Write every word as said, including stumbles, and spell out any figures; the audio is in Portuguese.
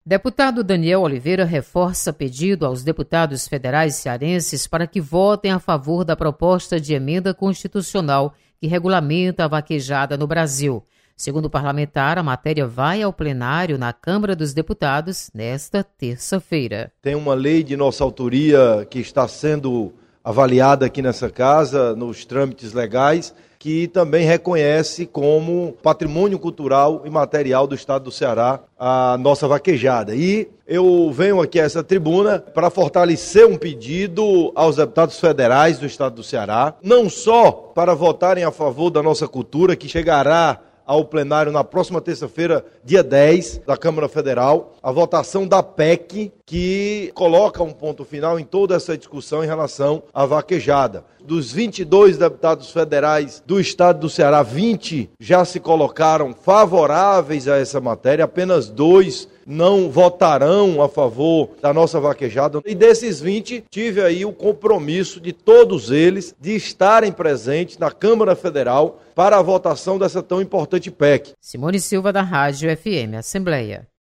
Deputado Daniel Oliveira reforça pedido aos deputados federais cearenses para que votem a favor da proposta de emenda constitucional que regulamenta a vaquejada no Brasil. Segundo o parlamentar, a matéria vai ao plenário na Câmara dos Deputados nesta terça-feira. Tem uma lei de nossa autoria que está sendo avaliada aqui nessa casa, nos trâmites legais, que também reconhece como patrimônio cultural e material do Estado do Ceará a nossa vaquejada. E eu venho aqui a essa tribuna para fortalecer um pedido aos deputados federais do Estado do Ceará, não só para votarem a favor da nossa cultura, que chegará ao plenário na próxima terça-feira, dia dez, da Câmara Federal, a votação da P E C, que coloca um ponto final em toda essa discussão em relação à vaquejada. Dos vinte e dois deputados federais do Estado do Ceará, vinte já se colocaram favoráveis a essa matéria, apenas dois não votarão a favor da nossa vaquejada. E desses vinte, tive aí o compromisso de todos eles de estarem presentes na Câmara Federal para a votação dessa tão importante P E C. Simone Silva, da Rádio F M Assembleia.